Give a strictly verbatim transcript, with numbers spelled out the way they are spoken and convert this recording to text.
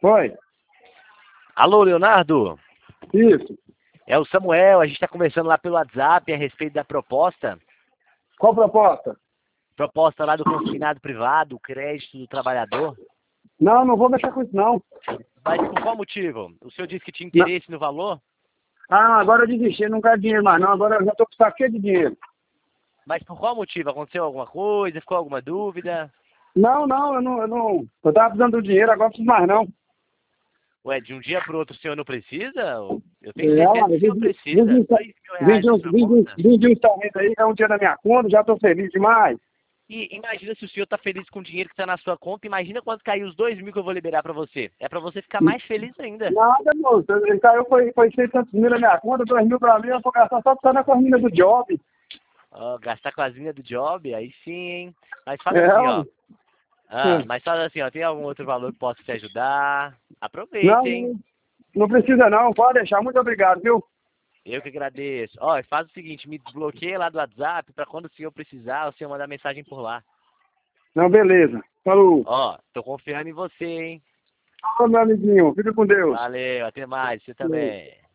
Oi. Alô, Leonardo? Isso. É o Samuel, a gente está conversando lá pelo WhatsApp a respeito da proposta. Qual proposta? Proposta lá do consignado privado, crédito do trabalhador. Não, não vou mexer com isso, não. Mas por qual motivo? O senhor disse que tinha Não. interesse no valor? Ah, agora eu desisti, não quero dinheiro mais, não. Agora eu já tô com saco cheio de dinheiro. Mas por qual motivo? Aconteceu alguma coisa? Ficou alguma dúvida? Não, não, eu não, eu não. Eu tava precisando do dinheiro, agora não preciso mais, não. Ué, de um dia para o outro o senhor não precisa? Eu tenho É, certeza olha, que o senhor vendi, precisa. vendi, Dois mil reais vendi, na uns- sua vendi, uns- conta. vendi um instalamento aí, é um dia na minha conta, já tô feliz demais. E imagina se o senhor está feliz com o dinheiro que está na sua conta. Imagina quando cair os dois mil que eu vou liberar para você. É para você ficar mais feliz ainda. Nada, moço. Ele caiu, foi, foi seiscentos mil na minha conta, dois mil pra mim, eu vou gastar só pra na corrida do job. Ó, gastar com as minhas do job, aí sim, hein? Mas fala É, assim, ó. ué. Ah, mas fala assim, ó, tem algum outro valor que possa te ajudar? Não, Aproveite, hein? não, não precisa não, pode deixar. Muito obrigado, viu? Eu que agradeço. Ó, faz o seguinte, me desbloqueia lá do WhatsApp para quando o senhor precisar, o senhor mandar mensagem por lá. Não, beleza. Falou. Ó, tô confiando em você, hein? Falou, meu amiguinho. Fica com Deus. Valeu, até mais, você também.